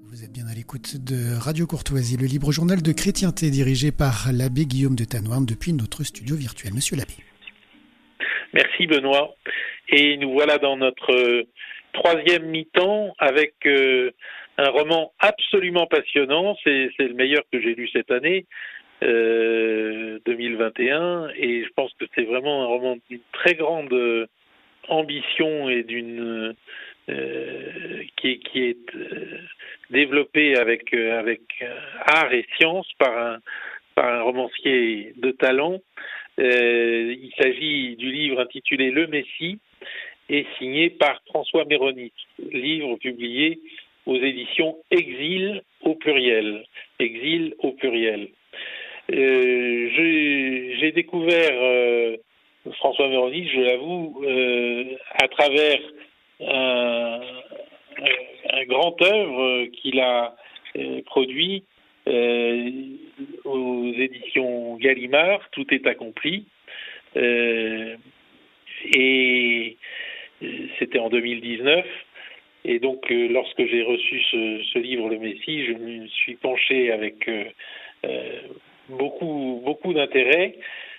Vous êtes bien à l'écoute de Radio Courtoisie, le libre journal de chrétienté dirigé par l'abbé Guillaume de Tannouarn depuis notre studio virtuel. Monsieur l'abbé. Merci Benoît. Et nous voilà dans notre troisième mi-temps avec un roman absolument passionnant. C'est le meilleur que j'ai lu cette année, 2021. Et je pense que c'est vraiment un roman d'une très grande ambition et qui est développé avec art et science par un romancier de talent. Il s'agit du livre intitulé Le Messie et signé par François Méronis, livre publié aux éditions Exil au pluriel. Exil au pluriel. J'ai découvert François Méronis, je l'avoue, à travers un grand œuvre qu'il a produit aux éditions Gallimard, Tout est accompli, et c'était en 2019. Et donc, lorsque j'ai reçu ce livre, Le Messie, je me suis penché avec beaucoup d'intérêt,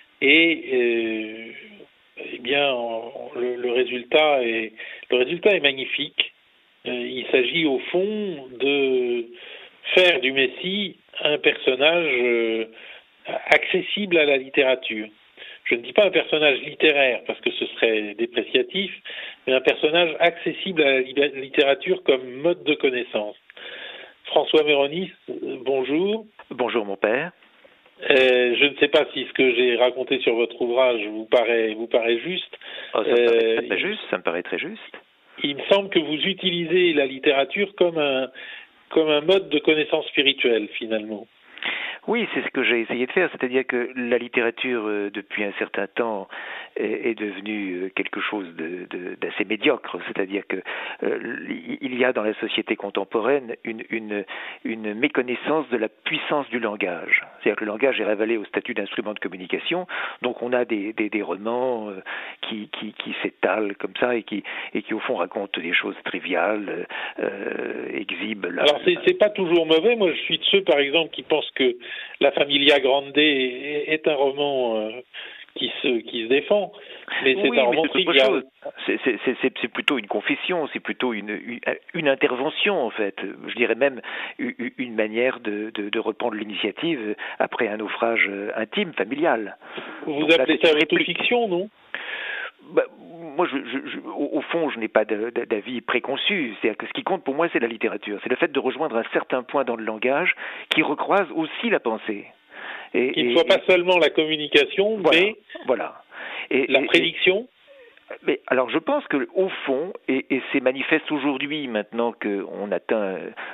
et eh bien, le résultat est magnifique. Il s'agit au fond de faire du Messie un personnage accessible à la littérature. Je ne dis pas un personnage littéraire parce que ce serait dépréciatif, mais un personnage accessible à la littérature comme mode de connaissance. François Méronis, bonjour. Bonjour mon père. Je ne sais pas si ce que j'ai raconté sur votre ouvrage vous paraît juste. Oh, ça me paraît très juste. Il me semble que vous utilisez la littérature comme un mode de connaissance spirituelle, finalement. Oui, c'est ce que j'ai essayé de faire, c'est-à-dire que la littérature, depuis un certain temps, est devenue quelque chose d'assez médiocre, c'est-à-dire que il y a dans la société contemporaine une méconnaissance de la puissance du langage. C'est-à-dire que le langage est révélé au statut d'instrument de communication, donc on a des romans qui s'étalent comme ça et qui au fond racontent des choses triviales, exhibent. Alors c'est pas toujours mauvais. Moi, je suis de ceux, par exemple, qui pensent que La Familia Grande est un roman qui se défend, mais c'est un roman trivial. C'est plutôt une confession, c'est plutôt une intervention en fait. Je dirais même une manière de reprendre l'initiative après un naufrage intime, familial. Vous appelez ça l'autofiction, non? Moi, au fond, je n'ai pas d'avis préconçu. C'est-à-dire que ce qui compte pour moi, c'est la littérature. C'est le fait de rejoindre un certain point dans le langage qui recroise aussi la pensée. Qu'il ne soit pas seulement la communication, mais la prédiction. Mais alors, je pense que au fond, et c'est manifeste aujourd'hui, maintenant qu'on atteint,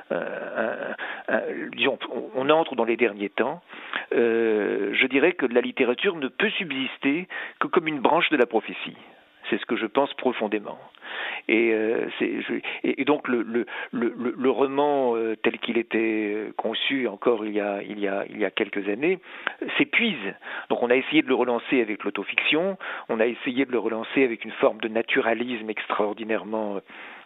disons, on entre dans les derniers temps, je dirais que la littérature ne peut subsister que comme une branche de la prophétie. C'est ce que je pense profondément. Et donc le roman tel qu'il était conçu encore il y a quelques années s'épuise. Donc on a essayé de le relancer avec l'autofiction, on a essayé de le relancer avec une forme de naturalisme extraordinairement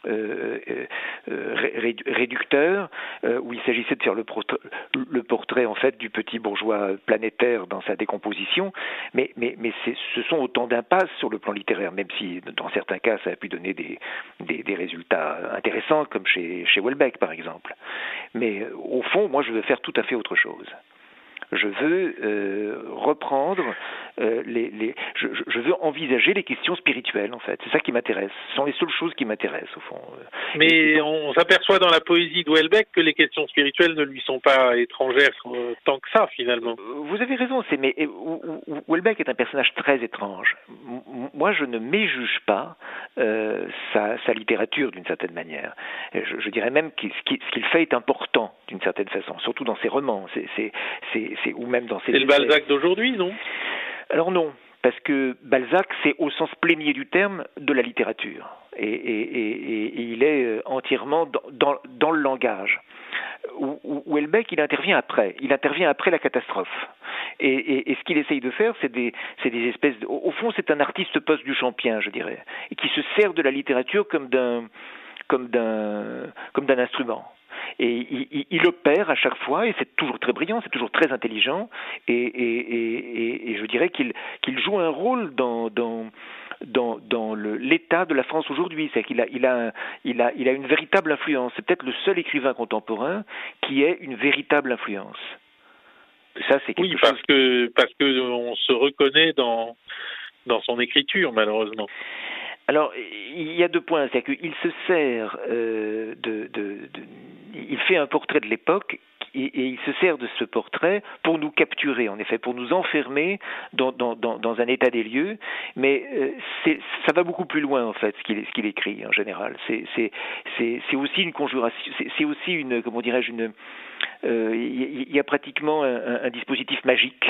réducteur, où il s'agissait de faire le portrait en fait du petit bourgeois planétaire dans sa décomposition, mais ce sont autant d'impasses sur le plan littéraire, même si dans certains cas ça a pu donner des résultats intéressants, comme chez Houellebecq par exemple. Mais au fond, moi je veux faire tout à fait autre chose. Je veux reprendre je veux envisager les questions spirituelles, en fait. C'est ça qui m'intéresse. Ce sont les seules choses qui m'intéressent, au fond. Mais on s'aperçoit dans la poésie de Houellebecq que les questions spirituelles ne lui sont pas étrangères tant que ça, finalement. Vous avez raison, mais Houellebecq est un personnage très étrange. Moi, je ne méjuge pas sa littérature, d'une certaine manière. Je dirais même que ce qu'il fait est important, d'une certaine façon, surtout dans ses romans. Ou même dans ses... C'est le Balzac d'aujourd'hui, non? Alors non, parce que Balzac, c'est au sens plénier du terme de la littérature. Et il est entièrement dans le langage. Houellebecq, il intervient après la catastrophe. Et ce qu'il essaye de faire, c'est des espèces au fond, c'est un artiste post-Duchampien, je dirais, et qui se sert de la littérature comme d'un instrument. il opère à chaque fois, et c'est toujours très brillant, c'est toujours très intelligent, et je dirais qu'il joue un rôle dans l'état de la France aujourd'hui. C'est qu'il a une véritable influence. C'est peut-être le seul écrivain contemporain qui ait une véritable influence. Ça, c'est quelque chose... parce que on se reconnaît dans son écriture, malheureusement. Alors, il y a 2 points. C'est-à-dire qu'il se sert il fait un portrait de l'époque, et il se sert de ce portrait pour nous capturer, en effet, pour nous enfermer dans un état des lieux, mais ça va beaucoup plus loin, en fait, ce qu'il écrit, en général. C'est aussi une conjuration, c'est aussi une, comment dirais-je, il y a pratiquement un dispositif magique.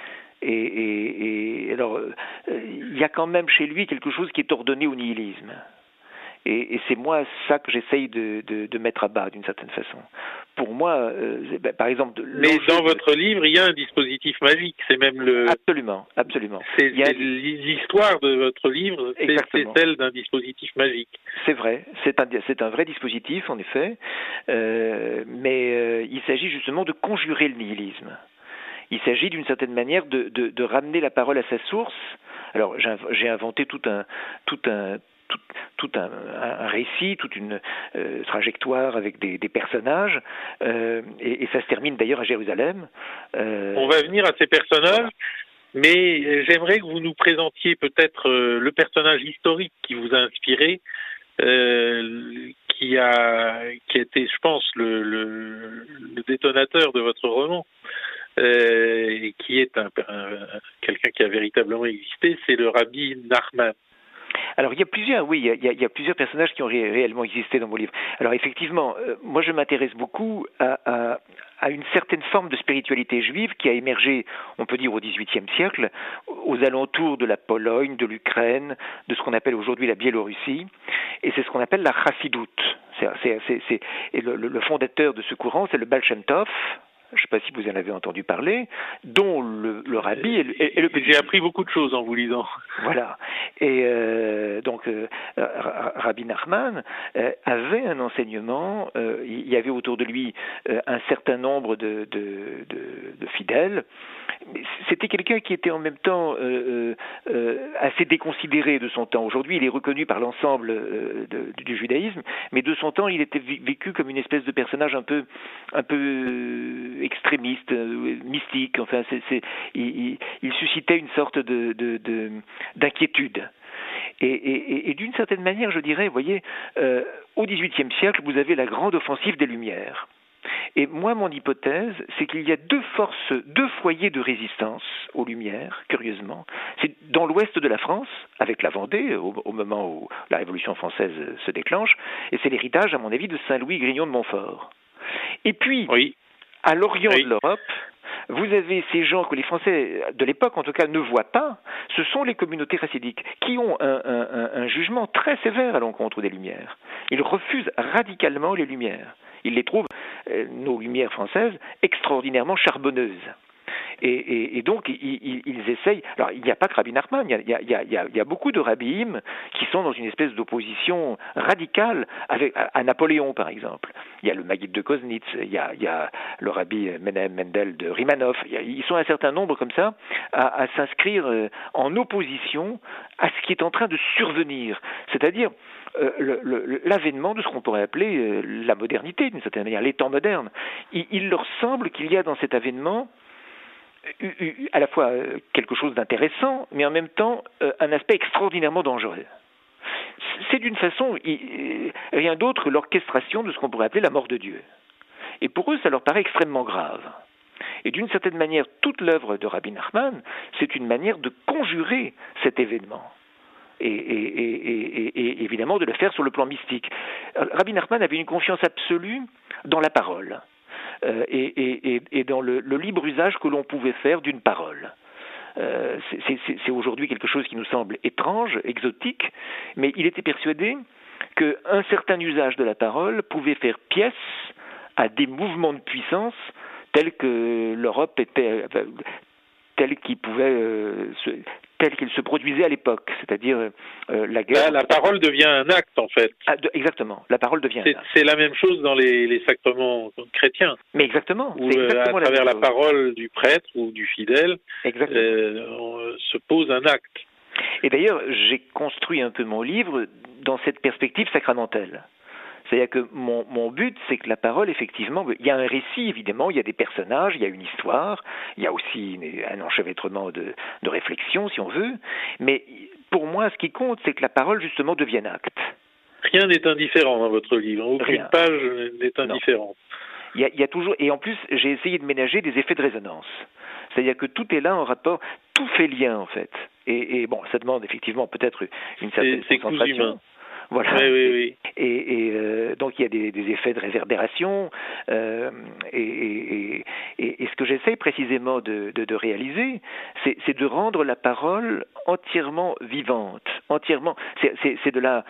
Et alors, il y a quand même chez lui quelque chose qui est ordonné au nihilisme. Et c'est moi ça que j'essaye de mettre à bas d'une certaine façon. Pour moi, par exemple... Mais dans votre livre, il y a un dispositif magique, c'est même le... Absolument. L'histoire de votre livre, c'est celle d'un dispositif magique. C'est vrai, c'est un vrai dispositif, en effet, mais il s'agit justement de conjurer le nihilisme. Il s'agit d'une certaine manière de ramener la parole à sa source. Alors j'ai inventé tout un récit, toute une trajectoire avec des personnages, et ça se termine d'ailleurs à Jérusalem. On va venir à ces personnages, mais j'aimerais que vous nous présentiez peut-être le personnage historique qui vous a inspiré, qui a été, je pense, le détonateur de votre roman. Qui est quelqu'un qui a véritablement existé, c'est le rabbi Nachman. Alors il y a plusieurs personnages qui ont réellement existé dans mon livre. Alors effectivement, moi je m'intéresse beaucoup à une certaine forme de spiritualité juive qui a émergé, on peut dire, au XVIIIe siècle, aux alentours de la Pologne, de l'Ukraine, de ce qu'on appelle aujourd'hui la Biélorussie, et c'est ce qu'on appelle la chassidoute. Et le fondateur de ce courant, c'est le Baal Shem Tov. Je ne sais pas si vous en avez entendu parler, dont le rabbi est le petit... J'ai appris beaucoup de choses en vous lisant. Voilà. Et donc, Rabbi Nachman avait un enseignement, il y avait autour de lui un certain nombre de fidèles. C'était quelqu'un qui était en même temps assez déconsidéré de son temps. Aujourd'hui, il est reconnu par l'ensemble du judaïsme, mais de son temps, il était vécu comme une espèce de personnage un peu extrémiste, mystique. Enfin, il suscitait une sorte d'inquiétude. Et d'une certaine manière, je dirais, vous voyez, au XVIIIe siècle, vous avez la grande offensive des Lumières. Et moi, mon hypothèse, c'est qu'il y a 2 foyers de résistance aux Lumières, curieusement. C'est dans l'ouest de la France, avec la Vendée, au moment où la Révolution française se déclenche, et c'est l'héritage, à mon avis, de Saint-Louis Grignon de Montfort. Et puis, à l'orient de l'Europe, vous avez ces gens que les Français, de l'époque en tout cas, ne voient pas. Ce sont les communautés chassidiques qui ont un jugement très sévère à l'encontre des Lumières. Ils refusent radicalement les Lumières. Ils les trouvent, nos Lumières françaises, extraordinairement charbonneuses. Et donc, ils essayent... Alors, il n'y a pas que Rabbi Nachman, il y a beaucoup de rabbis qui sont dans une espèce d'opposition radicale à Napoléon, par exemple. Il y a le Maguide de Koznitz, il y a le rabbi Menahem Mendel de Rimanov. Ils sont un certain nombre comme ça à s'inscrire en opposition à ce qui est en train de survenir. C'est-à-dire l'avènement de ce qu'on pourrait appeler la modernité, d'une certaine manière, les temps modernes. Il leur semble qu'il y a dans cet avènement à la fois quelque chose d'intéressant, mais en même temps un aspect extraordinairement dangereux. C'est d'une façon rien d'autre que l'orchestration de ce qu'on pourrait appeler la mort de Dieu. Et pour eux, ça leur paraît extrêmement grave. Et d'une certaine manière, toute l'œuvre de Rabbi Nachman, c'est une manière de conjurer cet événement. Et évidemment de le faire sur le plan mystique. Rabbi Nachman avait une confiance absolue dans la parole. Et dans le libre usage que l'on pouvait faire d'une parole. C'est aujourd'hui quelque chose qui nous semble étrange, exotique, mais il était persuadé qu'un certain usage de la parole pouvait faire pièce à des mouvements de puissance tels que l'Europe était... tel qu'il se produisait à l'époque, c'est-à-dire la guerre. La parole devient un acte, en fait. Exactement, la parole devient un acte. C'est la même chose dans les sacrements chrétiens. Mais exactement. Où, à travers la parole du prêtre ou du fidèle, se pose un acte. Et d'ailleurs, j'ai construit un peu mon livre dans cette perspective sacramentelle. C'est-à-dire que mon but, c'est que la parole, effectivement, il y a un récit, évidemment, il y a des personnages, il y a une histoire, il y a aussi un enchevêtrement de réflexion, si on veut, mais pour moi, ce qui compte, c'est que la parole, justement, devienne acte. Rien n'est indifférent dans votre livre, aucune page n'est indifférente. Il y a toujours, et en plus, j'ai essayé de ménager des effets de résonance. C'est-à-dire que tout est là en rapport, tout fait lien, en fait. Et bon, ça demande effectivement peut-être une certaine concentration. Voilà. Oui. Et donc il y a des effets de réverbération et ce que j'essaye précisément de réaliser, c'est de rendre la parole entièrement vivante, entièrement. C'est de la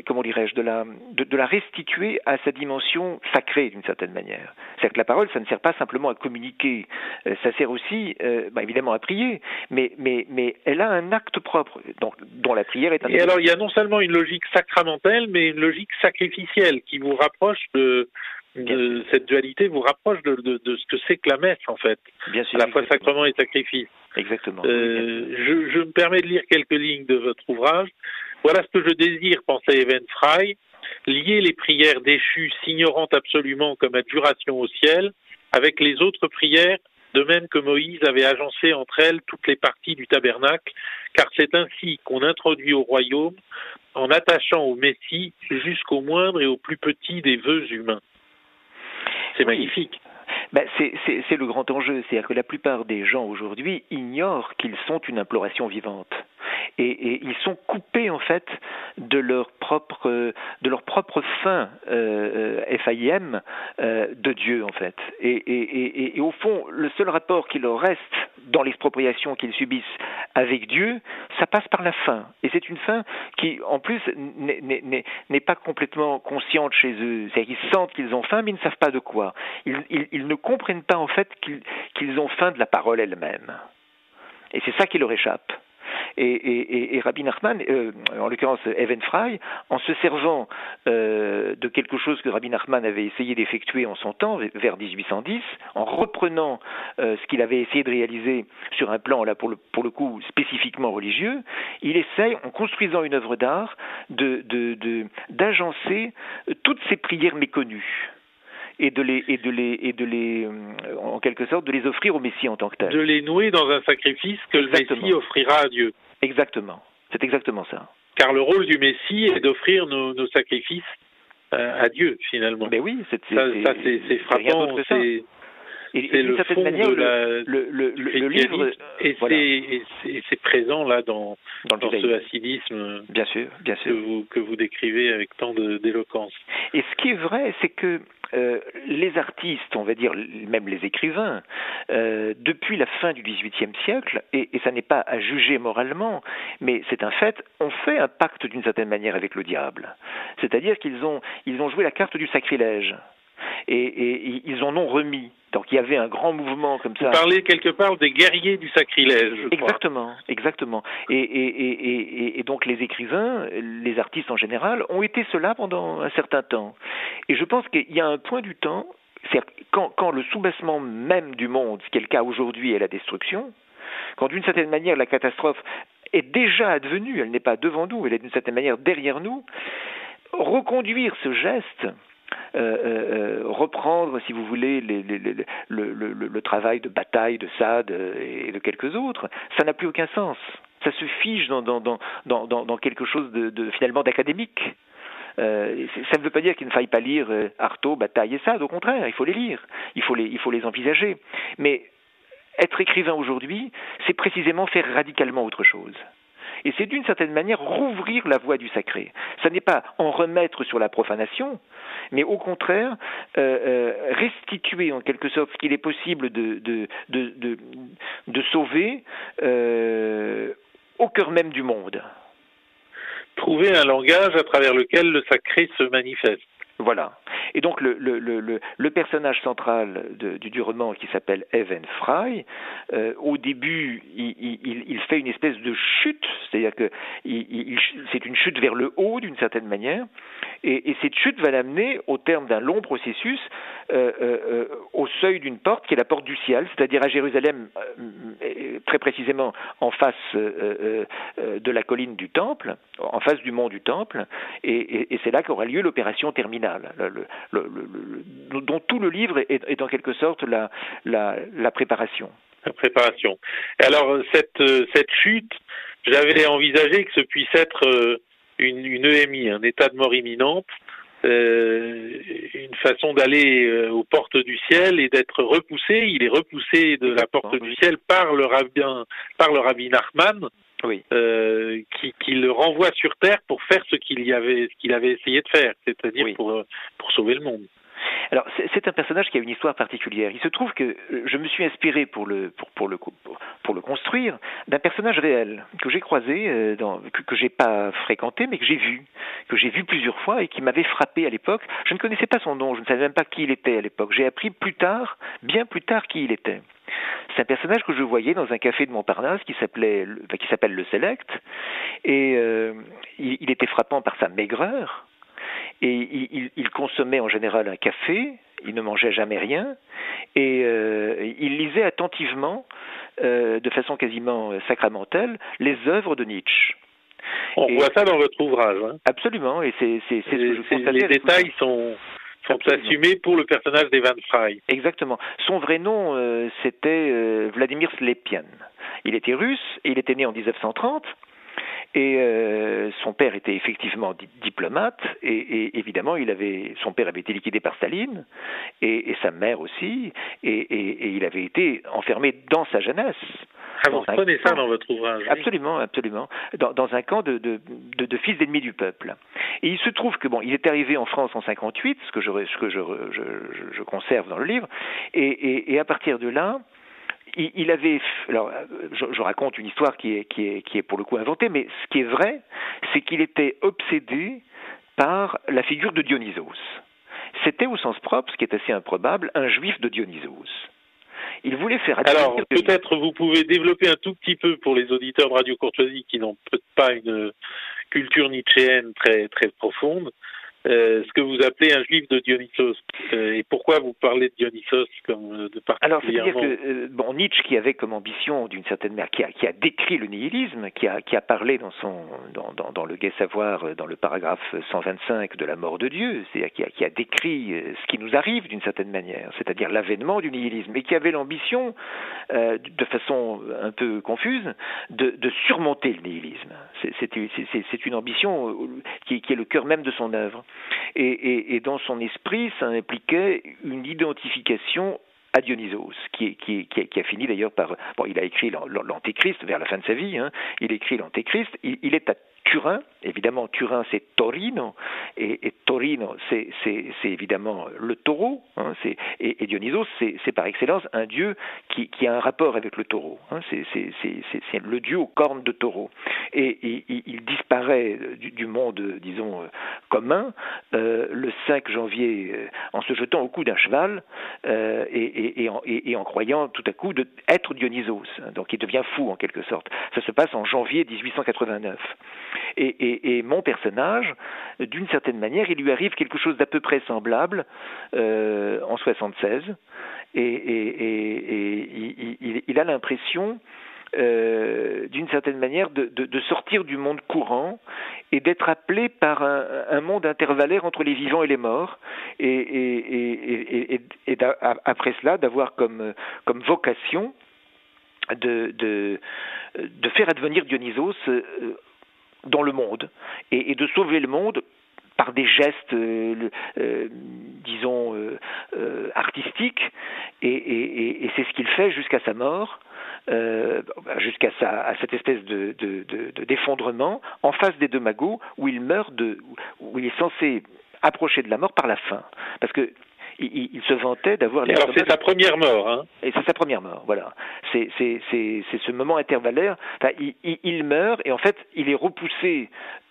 restituer à sa dimension sacrée d'une certaine manière. C'est-à-dire que la parole, ça ne sert pas simplement à communiquer, ça sert aussi, évidemment, à prier, mais elle a un acte propre, dont la prière est un. Et alors il y a non seulement une logique sacramentelle, mais une logique sacrificielle qui vous rapproche de cette dualité, vous rapproche de ce que c'est que la messe, en fait. Bien sûr, à la fois sacrement et sacrifice. Exactement. Je me permets de lire quelques lignes de votre ouvrage. Voilà ce que je désire, pensait Even Fry, lier les prières déchues, s'ignorant absolument comme adjuration au ciel, avec les autres prières, de même que Moïse avait agencé entre elles toutes les parties du tabernacle, car c'est ainsi qu'on introduit au royaume, en attachant au Messie jusqu'au moindre et au plus petit des vœux humains. C'est magnifique. C'est le grand enjeu, c'est-à-dire que la plupart des gens aujourd'hui ignorent qu'ils sont une imploration vivante. Et ils sont coupés en fait de leur propre fin FAIM de Dieu en fait. Et au fond, le seul rapport qui leur reste dans l'expropriation qu'ils subissent avec Dieu, ça passe par la faim. Et c'est une faim qui, en plus, n'est pas complètement consciente chez eux. C'est-à-dire qu'ils sentent qu'ils ont faim, mais ils ne savent pas de quoi. Ils ne comprennent pas en fait qu'ils ont faim de la parole elle-même. Et c'est ça qui leur échappe. Et Rabbi Nachman, en l'occurrence Even Fry, en se servant de quelque chose que Rabbi Nachman avait essayé d'effectuer en son temps, vers 1810, en reprenant ce qu'il avait essayé de réaliser sur un plan, là pour le coup, spécifiquement religieux, il essaye, en construisant une œuvre d'art, d'agencer toutes ces prières méconnues. Et de les, en quelque sorte, de les offrir au Messie en tant que tel. De les nouer dans un sacrifice que le Messie offrira à Dieu. Exactement. C'est exactement ça. Car le rôle du Messie est d'offrir nos sacrifices à Dieu, finalement. Mais oui, c'est frappant. C'est le fond manière, le livre, et voilà. C'est présent là dans ce hassidisme bien sûr. Que vous décrivez avec tant d'éloquence. Et ce qui est vrai, c'est que les artistes, on va dire même les écrivains, depuis la fin du XVIIIe siècle, et ça n'est pas à juger moralement, mais c'est un fait, ont fait un pacte d'une certaine manière avec le diable. C'est-à-dire qu'ils ont joué la carte du sacrilège. Et ils en ont remis. Donc il y avait un grand mouvement comme ça. Vous parlez quelque part des guerriers du sacrilège, je crois. Exactement. Et donc les écrivains, les artistes en général, ont été cela pendant un certain temps. Et je pense qu'il y a un point du temps, c'est-à-dire quand le soubassement même du monde, ce qui est le cas aujourd'hui, est la destruction, quand d'une certaine manière la catastrophe est déjà advenue, elle n'est pas devant nous, elle est d'une certaine manière derrière nous, reconduire ce geste, reprendre, si vous voulez, le travail de Bataille, de Sade et de quelques autres, ça n'a plus aucun sens. Ça se fige dans quelque chose de finalement d'académique. Ça ne veut pas dire qu'il ne faille pas lire Artaud, Bataille et Sade, au contraire, il faut les lire, il faut les envisager. Mais être écrivain aujourd'hui, c'est précisément faire radicalement autre chose. Et c'est d'une certaine manière rouvrir la voie du sacré. Ça n'est pas en remettre sur la profanation, mais au contraire restituer en quelque sorte ce qu'il est possible de sauver au cœur même du monde. Trouver un langage à travers lequel le sacré se manifeste. Voilà. Et donc le personnage central du roman, qui s'appelle Even Fry, au début, il fait une espèce de chute, c'est-à-dire que c'est une chute vers le haut d'une certaine manière, et cette chute va l'amener, au terme d'un long processus, au seuil d'une porte qui est la porte du ciel, c'est-à-dire à Jérusalem, très précisément en face de la colline du Temple, en face du mont du Temple, et c'est là qu'aura lieu l'opération terminale, dont tout le livre est en quelque sorte la préparation. La préparation. Et alors, cette chute, j'avais envisagé que ce puisse être une EMI, un état de mort imminente, une façon d'aller aux portes du ciel et d'être repoussé. Il est repoussé de la porte du ciel par le rabbin Nachman, oui. Qui le renvoie sur terre pour faire ce qu'il avait essayé de faire, c'est-à-dire oui. pour sauver le monde. Alors, c'est un personnage qui a une histoire particulière. Il se trouve que je me suis inspiré pour le construire d'un personnage réel que j'ai croisé, que j'ai pas fréquenté, mais que j'ai vu plusieurs fois et qui m'avait frappé à l'époque. Je ne connaissais pas son nom, je ne savais même pas qui il était à l'époque. J'ai appris bien plus tard qui il était. C'est un personnage que je voyais dans un café de Montparnasse qui s'appelle le Select, et il était frappant par sa maigreur. Et il consommait en général un café, il ne mangeait jamais rien, et il lisait attentivement, de façon quasiment sacramentelle, les œuvres de Nietzsche. On voit ça dans votre ouvrage. Hein. Absolument, et c'est ce que je constatais. Les détails sont assumés pour le personnage d'Evan Fry. Exactement. Son vrai nom, c'était Vladimir Slepian. Il était russe, et il était né en 1930. Et son père était effectivement diplomate, et évidemment son père avait été liquidé par Staline, et sa mère aussi, et il avait été enfermé dans sa jeunesse. Ah, vous reprenez ça dans votre ouvrage. Absolument, absolument. Dans un camp de fils d'ennemis du peuple. Et il se trouve que il est arrivé en France en 58, ce que je conserve dans le livre, et à partir de là, il avait, alors je raconte une histoire qui est pour le coup inventée, mais ce qui est vrai, c'est qu'il était obsédé par la figure de Dionysos. C'était au sens propre, ce qui est assez improbable, un juif de Dionysos. Il voulait faire... Alors, peut-être vous pouvez développer un tout petit peu pour les auditeurs de Radio Courtoisie qui n'ont peut-être pas une culture nietzschéenne très, très profonde, ce que vous appelez un juif de Dionysos. Et pourquoi vous parlez de Dionysos comme de particulièrement... Alors, c'est-à-dire que Nietzsche, qui avait comme ambition, d'une certaine manière, qui a décrit le nihilisme, qui a parlé dans le Gai Savoir, dans le paragraphe 125 de la mort de Dieu, c'est-à-dire qui a décrit ce qui nous arrive d'une certaine manière, c'est-à-dire l'avènement du nihilisme, et qui avait l'ambition, de façon un peu confuse, de surmonter le nihilisme. C'est une ambition qui est le cœur même de son œuvre. Et dans son esprit, ça impliquait une identification à Dionysos, qui a fini d'ailleurs par... il a écrit l'Antéchrist vers la fin de sa vie, hein, il écrit l'Antéchrist, il est à Turin, évidemment Turin c'est Torino, et Torino c'est évidemment le taureau, hein, et Dionysos c'est par excellence un dieu qui a un rapport avec le taureau, hein, c'est le dieu aux cornes de taureau, et il disparaît du monde, disons, commun, le 5 janvier, en se jetant au cou d'un cheval, et en croyant tout à coup être Dionysos, hein, donc il devient fou en quelque sorte. Ça se passe en janvier 1889. Et mon personnage, d'une certaine manière, il lui arrive quelque chose d'à peu près semblable en 76, et il a l'impression, d'une certaine manière, de sortir du monde courant et d'être appelé par un monde intervallaire entre les vivants et les morts, et après cela d'avoir comme vocation de faire advenir Dionysos dans le monde, et de sauver le monde par des gestes, disons, artistiques, et c'est ce qu'il fait jusqu'à sa mort, jusqu'à cette espèce d'effondrement en face des deux magots, où il meurt où il est censé approcher de la mort par la faim, parce que il se vantait d'avoir... Alors c'est sa première mort, hein. Et c'est sa première mort, voilà. C'est ce moment intervallaire. Enfin, il meurt, et en fait, il est repoussé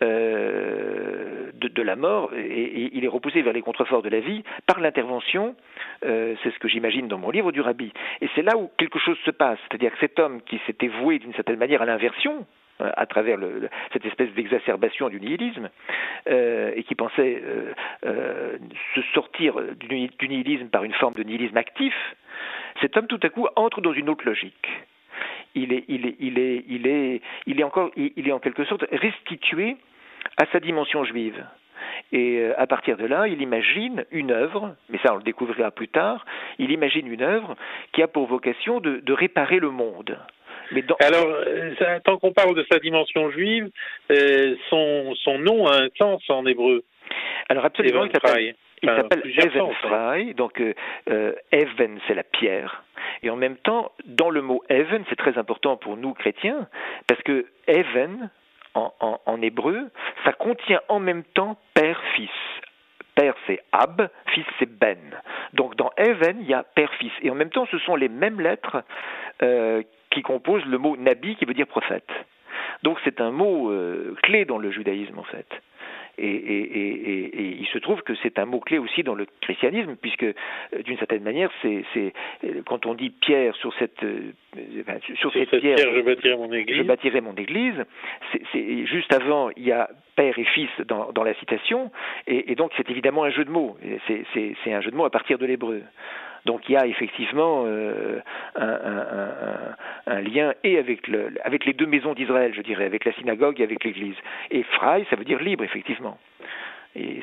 de la mort, et il est repoussé vers les contreforts de la vie par l'intervention, c'est ce que j'imagine dans mon livre, du rabbi. Et c'est là où quelque chose se passe, c'est-à-dire que cet homme qui s'était voué d'une certaine manière à l'inversion, à travers cette espèce d'exacerbation du nihilisme, et qui pensait se sortir du nihilisme par une forme de nihilisme actif, cet homme tout à coup entre dans une autre logique. Il est en quelque sorte restitué à sa dimension juive. Et à partir de là, il imagine une œuvre, mais ça on le découvrira plus tard, il imagine une œuvre qui a pour vocation de réparer le monde. Alors, tant qu'on parle de sa dimension juive, son nom a un sens en hébreu. Alors absolument, il s'appelle Even Frey, donc Even c'est la pierre, et en même temps, dans le mot Even, c'est très important pour nous chrétiens, parce que Even, en hébreu, ça contient en même temps père-fils. Père c'est Ab, fils c'est Ben. Donc dans Even, il y a père-fils, et en même temps, ce sont les mêmes lettres qui composent le mot Nabi, qui veut dire prophète. Donc c'est un mot clé dans le judaïsme, en fait. Et il se trouve que c'est un mot-clé aussi dans le christianisme, puisque d'une certaine manière, c'est quand on dit Pierre sur cette pierre, je bâtirai mon église, c'est juste avant, il y a père et fils dans la citation, et donc c'est évidemment un jeu de mots. C'est un jeu de mots à partir de l'hébreu. Donc il y a effectivement un lien et avec les deux maisons d'Israël, je dirais, avec la synagogue et avec l'Église. Et Frey, ça veut dire libre, effectivement. Et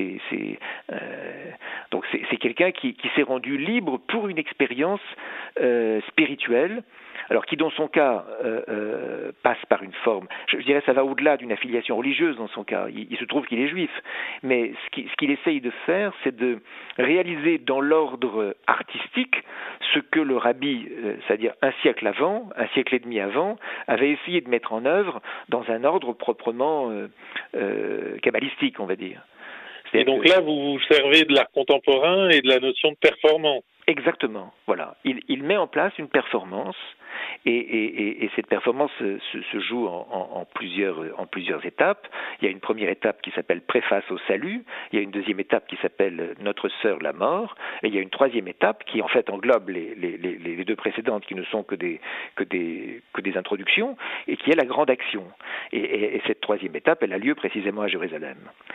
donc c'est quelqu'un qui s'est rendu libre pour une expérience spirituelle, alors qui dans son cas passe par une forme, je dirais ça va au-delà d'une affiliation religieuse dans son cas, il se trouve qu'il est juif, mais ce qu'il essaye de faire, c'est de réaliser dans l'ordre artistique ce que le rabbi, c'est-à-dire un siècle et demi avant, avait essayé de mettre en œuvre dans un ordre proprement kabbalistique, on va dire. Et donc là, vous vous servez de l'art contemporain et de la notion de performance. Exactement, voilà. Il met en place une performance, et cette performance se joue en plusieurs étapes. Il y a une première étape qui s'appelle Préface au salut, il y a une deuxième étape qui s'appelle Notre sœur la mort, et il y a une troisième étape qui en fait englobe les deux précédentes qui ne sont que des introductions, et qui est la grande action. Et cette troisième étape, elle a lieu précisément à Jérusalem.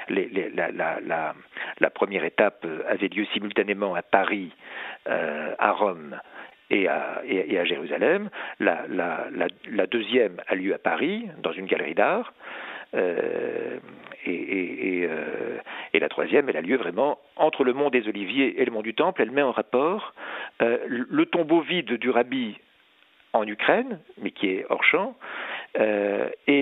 La première étape avait lieu simultanément à Paris, à Rome et à Jérusalem. La deuxième a lieu à Paris, dans une galerie d'art, et la troisième, elle a lieu vraiment entre le mont des Oliviers et le mont du Temple. Elle met en rapport le tombeau vide du rabbi en Ukraine, mais qui est hors champ, et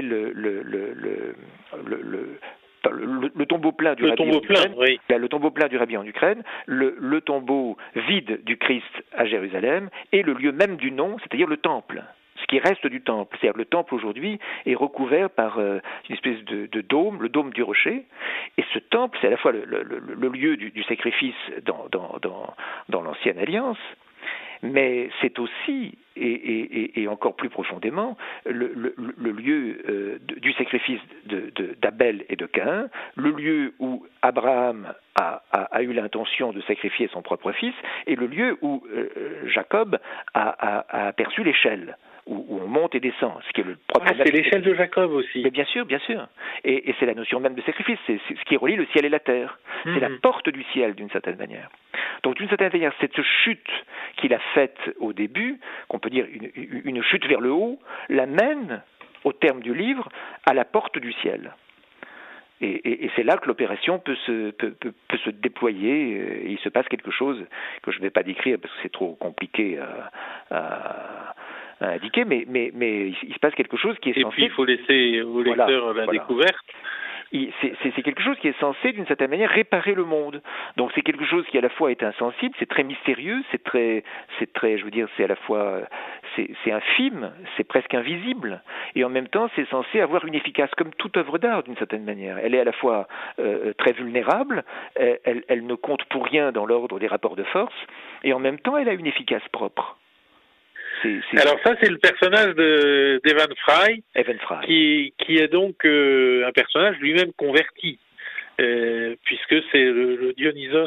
le tombeau plein du rabbi en Ukraine, oui. Le tombeau plein du rabbi en Ukraine, le tombeau vide du Christ à Jérusalem, et le lieu même du nom, c'est-à-dire le temple. Ce qui reste du temple, c'est-à-dire le temple aujourd'hui est recouvert par une espèce de dôme, le dôme du rocher, et ce temple, c'est à la fois le lieu du sacrifice dans l'ancienne alliance, mais c'est aussi, et encore plus profondément, le lieu du sacrifice d'Abel et de Caïn, le lieu où Abraham a eu l'intention de sacrifier son propre fils, et le lieu où Jacob a aperçu l'échelle, où on monte et descend, ce qui est le propre. C'est l'échelle de Jacob aussi. Mais bien sûr. Et c'est la notion même de sacrifice, c'est ce qui relie le ciel et la terre. C'est la porte du ciel, d'une certaine manière. Donc, d'une certaine manière, cette chute qu'il a faite au début, qu'on peut dire une chute vers le haut, l'amène, au terme du livre, à la porte du ciel. Et c'est là que l'opération peut se déployer, et il se passe quelque chose que je ne vais pas décrire parce que c'est trop compliqué à indiquer, mais il se passe quelque chose qui est censé... Et puis il faut laisser au lecteur la découverte. c'est quelque chose qui est censé, d'une certaine manière, réparer le monde. Donc c'est quelque chose qui à la fois est insensible, c'est très mystérieux, c'est très, je veux dire, c'est à la fois, c'est infime, c'est presque invisible, et en même temps c'est censé avoir une efficace, comme toute œuvre d'art d'une certaine manière. Elle est à la fois très vulnérable, elle ne compte pour rien dans l'ordre des rapports de force, et en même temps elle a une efficace propre. Alors ça, c'est le personnage d'Evan Fry, qui est donc un personnage lui-même converti, puisque c'est le Dionysos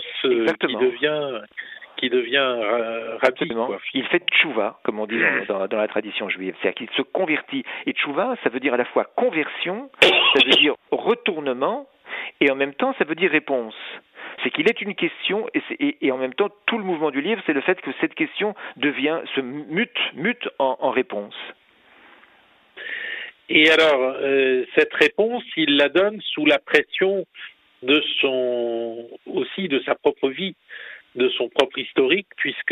qui devient rabbi. Il fait tchouva, comme on dit dans la tradition juive, c'est-à-dire qu'il se convertit. Et tchouva, ça veut dire à la fois conversion, ça veut dire retournement, et en même temps, ça veut dire réponse. C'est qu'il est une question, et en même temps, tout le mouvement du livre, c'est le fait que cette question se mute en réponse. Et alors, cette réponse, il la donne sous la pression de sa propre vie, de son propre historique, puisque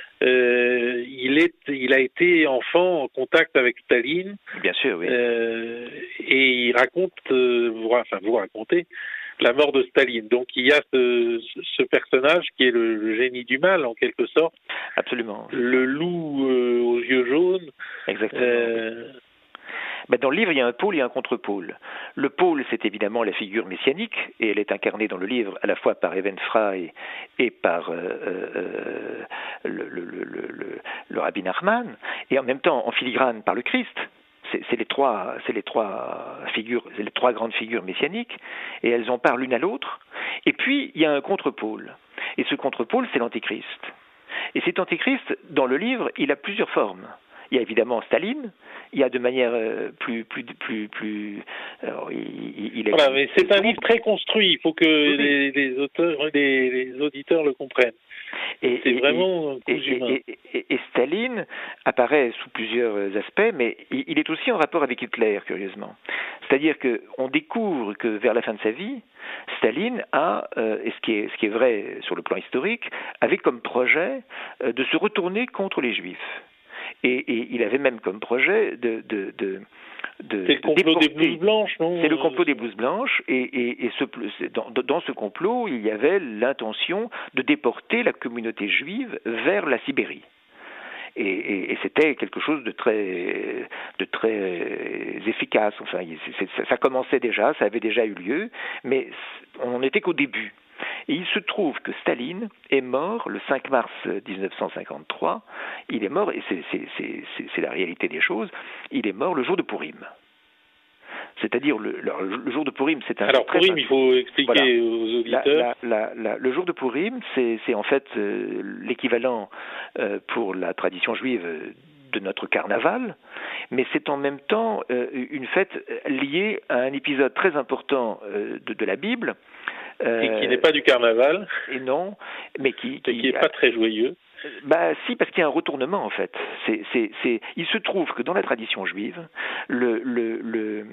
il a été enfant en contact avec Staline. Bien sûr, oui. Et il raconte, vous racontez la mort de Staline. Donc il y a ce personnage qui est le génie du mal, en quelque sorte. Absolument. Le loup aux yeux jaunes. Exactement. Dans le livre, il y a un pôle et un contre-pôle. Le pôle, c'est évidemment la figure messianique, et elle est incarnée dans le livre à la fois par Evan Fry et par le rabbin Nachman, et en même temps en filigrane par le Christ. C'est les trois grandes figures messianiques, et elles en parlent l'une à l'autre. Et puis il y a un contre-pôle, et ce contre-pôle, c'est l'Antéchrist. Et cet Antéchrist, dans le livre, il a plusieurs formes. Il y a évidemment Staline, il y a de manière mais c'est un livre très construit, il faut que les auditeurs le comprennent. C'est vraiment cousu. Et Staline apparaît sous plusieurs aspects, mais il est aussi en rapport avec Hitler, curieusement. C'est-à-dire qu'on découvre que vers la fin de sa vie, Staline a, et ce qui est vrai sur le plan historique, avait comme projet de se retourner contre les Juifs. Et il avait même comme projet c'est le complot des blouses blanches, non ? C'est le complot des blouses blanches, et dans ce complot, il y avait l'intention de déporter la communauté juive vers la Sibérie. Et c'était quelque chose de très efficace. Enfin, ça commençait déjà, ça avait déjà eu lieu, mais on n'en était qu'au début. Et il se trouve que Staline est mort le 5 mars 1953. Il est mort, et c'est la réalité des choses, il est mort le jour de Pourim. C'est-à-dire le jour de Pourim, c'est un... Alors Pourim, il faut expliquer aux auditeurs. Le jour de Pourim, c'est en fait l'équivalent pour la tradition juive de notre carnaval, mais c'est en même temps une fête liée à un épisode très important de la Bible. Et qui n'est pas du carnaval. Et non, mais qui n'est pas très joyeux. Si, parce qu'il y a un retournement en fait. Il se trouve que dans la tradition juive, le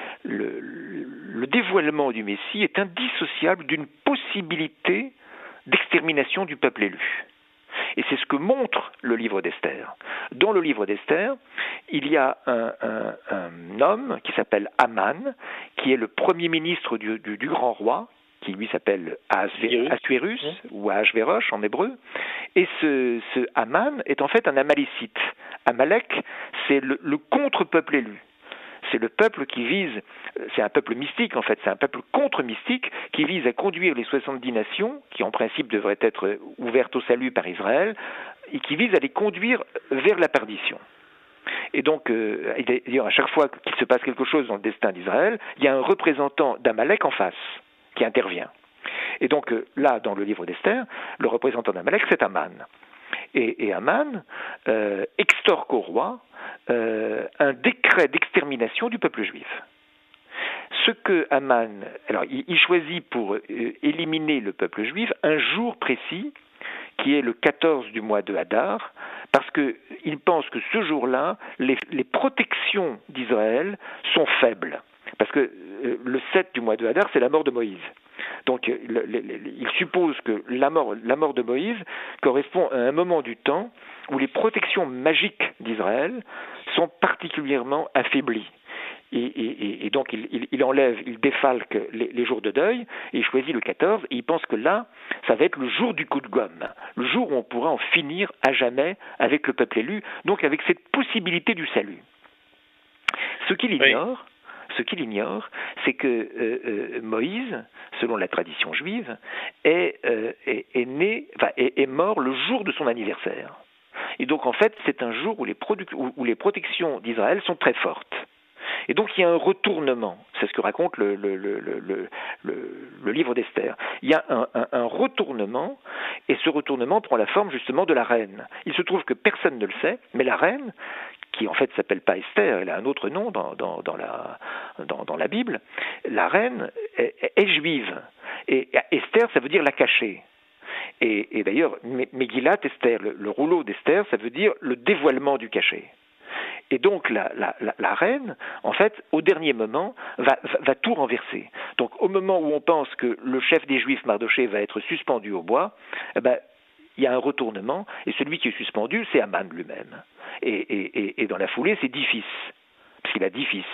dévoilement du Messie est indissociable d'une possibilité d'extermination du peuple élu. Et c'est ce que montre le livre d'Esther. Dans le livre d'Esther, il y a un homme qui s'appelle Haman, qui est le premier ministre du grand roi, qui lui s'appelle Assuérus, ou Ahasvérosh en hébreu, et ce Haman est en fait un Amalécite. Amalek, c'est le contre-peuple élu. C'est le peuple qui vise, c'est un peuple mystique en fait, c'est un peuple contre-mystique qui vise à conduire les 70 nations, qui en principe devraient être ouvertes au salut par Israël, et qui vise à les conduire vers la perdition. Et donc, à chaque fois qu'il se passe quelque chose dans le destin d'Israël, il y a un représentant d'Amalek en face qui intervient. Et donc là, dans le livre d'Esther, le représentant d'Amalek, c'est Haman. Et Haman extorque au roi un décret d'extermination du peuple juif. Ce que Haman, alors il choisit pour éliminer le peuple juif un jour précis, qui est le 14 du mois de Hadar, parce qu'il pense que ce jour-là, les protections d'Israël sont faibles. Parce que le 7 du mois de Hadar, c'est la mort de Moïse. Donc il suppose que la mort de Moïse correspond à un moment du temps où les protections magiques d'Israël sont particulièrement affaiblies. Et donc il défalque les jours de deuil, et il choisit le 14, et il pense que là, ça va être le jour du coup de gomme, le jour où on pourra en finir à jamais avec le peuple élu, donc avec cette possibilité du salut. Ce qu'il ignore, c'est que Moïse, selon la tradition juive, est mort le jour de son anniversaire. Et donc en fait, c'est un jour où les protections d'Israël sont très fortes. Et donc il y a un retournement, c'est ce que raconte le livre d'Esther. Il y a un retournement, et ce retournement prend la forme justement de la reine. Il se trouve que personne ne le sait, mais la reine, qui en fait s'appelle pas Esther, elle a un autre nom dans la Bible, la reine est juive. Et Esther, ça veut dire la cachée. Et d'ailleurs, Megillat Esther, le rouleau d'Esther, ça veut dire le dévoilement du cachet. Et donc la reine, en fait, au dernier moment, va tout renverser. Donc au moment où on pense que le chef des Juifs, Mardoché, va être suspendu au bois, il y a un retournement, et celui qui est suspendu, c'est Aman lui-même. Et dans la foulée, c'est 10 fils, parce qu'il a 10 fils.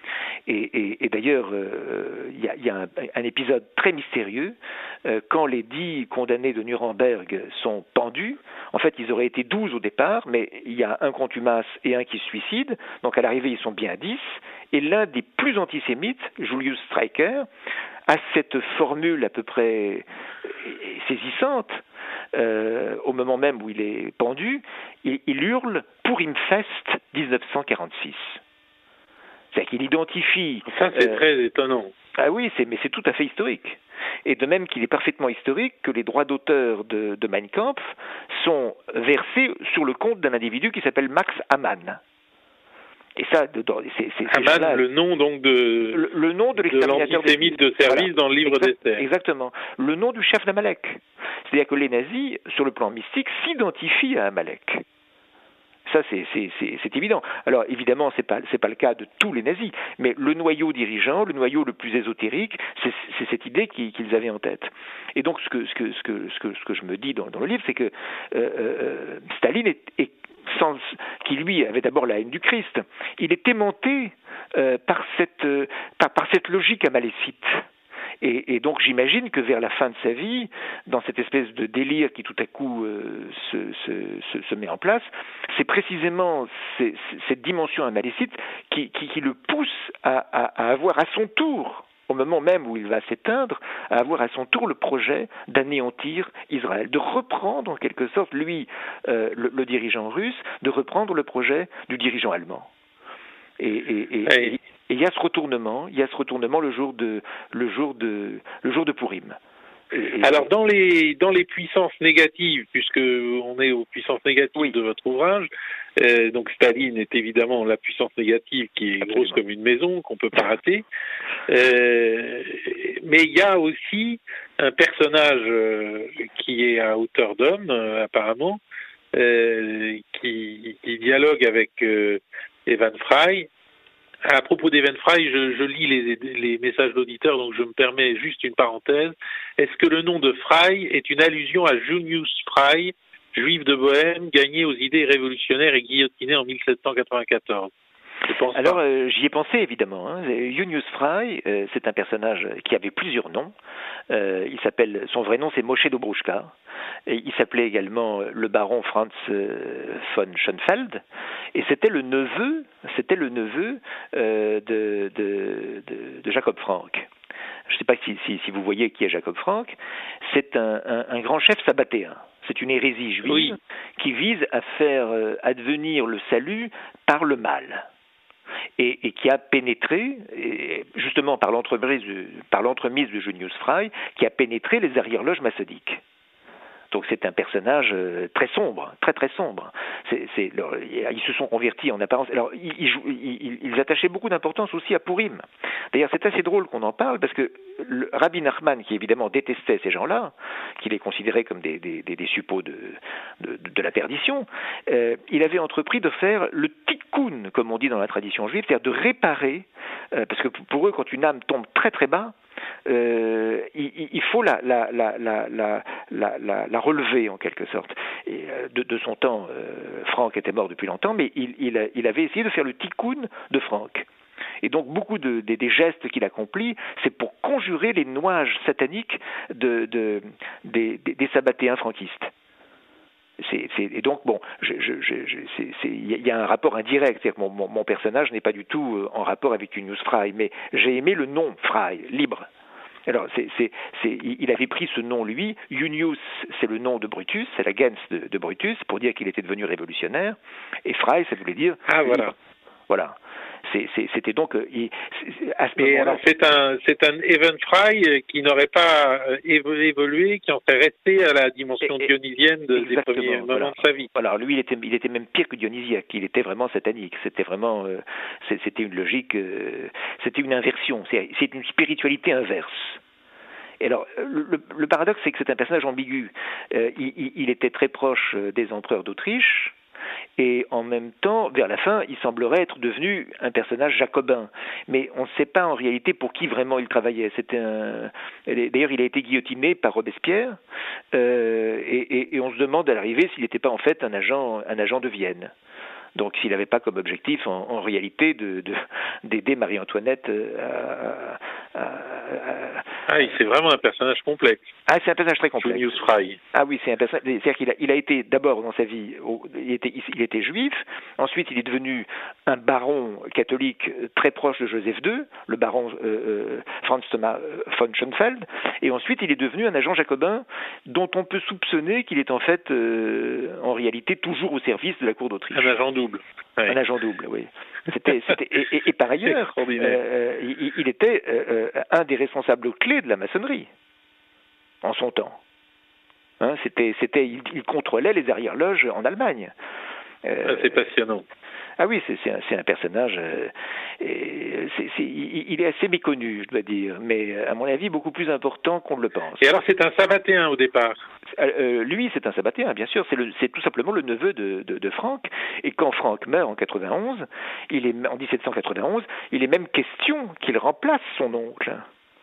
Et d'ailleurs, il y a un épisode très mystérieux, quand les 10 condamnés de Nuremberg sont pendus. En fait, ils auraient été 12 au départ, mais il y a un contumace et un qui se suicide, donc à l'arrivée, ils sont bien 10, et l'un des plus antisémites, Julius Streicher, a cette formule à peu près saisissante, au moment même où il est pendu, il hurle « Purim Fest 1946 ». C'est-à-dire qu'il identifie... Ça, c'est très étonnant. Ah oui, mais c'est tout à fait historique. Et de même qu'il est parfaitement historique que les droits d'auteur de Mein Kampf sont versés sur le compte d'un individu qui s'appelle Max Amann. Et ça, Amann, le nom donc le nom de l'antisémite de service dans le livre d'Esther. Exactement. Le nom du chef d'Amalek. C'est-à-dire que les nazis, sur le plan mystique, s'identifient à Amalek. Ça, c'est évident. Alors, évidemment, c'est pas le cas de tous les nazis, mais le noyau dirigeant, le noyau le plus ésotérique, c'est cette idée qu'ils avaient en tête. Et donc, ce que je me dis dans le livre, c'est que Staline qui lui avait d'abord la haine du Christ, il est aimanté par cette logique amalécite. Et donc j'imagine que vers la fin de sa vie, dans cette espèce de délire qui tout à coup se met en place, c'est précisément cette dimension amalécite qui le pousse à avoir à son tour, au moment même où il va s'éteindre, à avoir à son tour le projet d'anéantir Israël, de reprendre en quelque sorte, lui, le dirigeant russe, de reprendre le projet du dirigeant allemand. Et il y a ce retournement le jour de Purim. Alors dans les puissances négatives, puisque on est aux puissances négatives de votre ouvrage, donc Staline est évidemment la puissance négative qui est grosse comme une maison qu'on peut pas rater. Mais il y a aussi un personnage qui est à hauteur d'homme apparemment, qui dialogue avec Evan Fry. À propos d'Evan Fry, je lis les messages d'auditeurs, donc je me permets juste une parenthèse. Est-ce que le nom de Fry est une allusion à Junius Fry, juif de Bohême, gagné aux idées révolutionnaires et guillotiné en 1794 ? Alors, j'y ai pensé évidemment. Junius Fry, c'est un personnage qui avait plusieurs noms. Son vrai nom, c'est Moshe Dobruschka. Et il s'appelait également le baron Franz von Schoenfeld. Et c'était le neveu de Jacob Frank. Je ne sais pas si vous voyez qui est Jacob Frank. C'est un grand chef sabbatéen. C'est une hérésie juive qui vise à faire advenir le salut par le mal. Et qui a pénétré, justement par l'entremise de Junius Fry, qui a pénétré les arrière-loges maçonniques. Donc c'est un personnage très sombre, très très sombre. Ils se sont convertis en apparence. Alors ils attachaient beaucoup d'importance aussi à Purim. D'ailleurs c'est assez drôle qu'on en parle parce que le Rabbi Nachman, qui évidemment détestait ces gens-là, qui les considérait comme des suppôts de la perdition, il avait entrepris de faire le tikkun, comme on dit dans la tradition juive, c'est-à-dire de réparer, parce que pour eux quand une âme tombe très très bas, il faut la relever en quelque sorte. Et, de son temps, Franck était mort depuis longtemps, mais il avait essayé de faire le tikkun de Franck. Et donc beaucoup des gestes qu'il accomplit, c'est pour conjurer les nuages sataniques des sabbatéens franquistes. Et donc, bon, il y a un rapport indirect, c'est-à-dire que mon personnage n'est pas du tout en rapport avec Junius Frey, mais j'ai aimé le nom Frey, libre. Alors, il avait pris ce nom, lui. Junius, c'est le nom de Brutus, c'est la gens de Brutus, pour dire qu'il était devenu révolutionnaire, et Frey, ça voulait dire... Ah, voilà. Libre. Voilà. C'était donc à ce moment-là. Alors c'est un Even Frey qui n'aurait pas évolué, qui en fait rester à la dimension dionysienne des premiers moments de sa vie. Voilà, lui il était même pire que dionysiaque, il était vraiment satanique. C'était vraiment c'était une logique, c'était une inversion, c'est une spiritualité inverse. Et alors, le paradoxe, c'est que c'est un personnage ambigu. Il était très proche des empereurs d'Autriche. Et en même temps, vers la fin, il semblerait être devenu un personnage jacobin. Mais on ne sait pas en réalité pour qui vraiment il travaillait. D'ailleurs, il a été guillotiné par Robespierre, et on se demande à l'arrivée s'il n'était pas en fait un agent de Vienne. Donc s'il n'avait pas comme objectif en réalité d'aider Marie-Antoinette c'est vraiment un personnage complexe. Ah, c'est un personnage très complexe. Junius Frey. Ah oui, c'est un personnage. C'est-à-dire qu'il a été d'abord dans sa vie, il était juif. Ensuite, il est devenu un baron catholique très proche de Joseph II, le baron Franz Thomas von Schoenfeld. Et ensuite, il est devenu un agent jacobin dont on peut soupçonner qu'il est en fait, en réalité, toujours au service de la cour d'Autriche. Un agent double. Oui. Un agent double, oui. Et par ailleurs, il était un des responsables clés de la maçonnerie en son temps. Hein, il contrôlait les arrière-loges en Allemagne. C'est passionnant. Ah oui, c'est un personnage. Il est assez méconnu, je dois dire, mais à mon avis beaucoup plus important qu'on ne le pense. Et alors c'est un sabbatéen au départ. Lui, c'est un sabbatéen, bien sûr. C'est tout simplement le neveu de Franck. Et quand Franck meurt en 1791, il est même question qu'il remplace son oncle.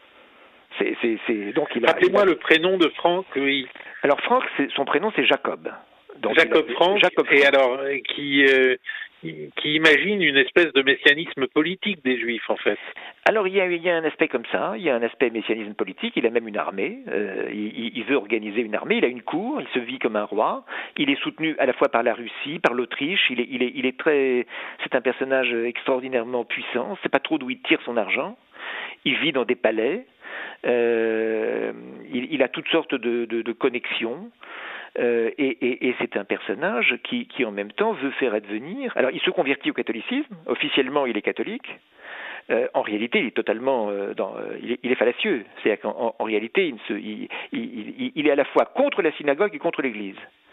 Donc Rappelez-moi le prénom de Franck. Oui. Alors Franck, son prénom c'est Jacob. Donc Jacob Franck. Et alors qui imagine une espèce de messianisme politique des Juifs en fait. Alors il y a un aspect comme ça, il y a un aspect messianisme politique, il a même une armée, il veut organiser une armée, il a une cour, il se vit comme un roi, il est soutenu à la fois par la Russie, par l'Autriche, c'est un personnage extraordinairement puissant, c'est pas trop d'où il tire son argent, il vit dans des palais, il a toutes sortes de connexions. Et c'est un personnage qui en même temps veut faire advenir. Alors il se convertit au catholicisme, officiellement il est catholique. En réalité, il est totalement il est fallacieux. C'est-à-dire qu'en réalité, il est à la fois contre la synagogue et contre l'Église.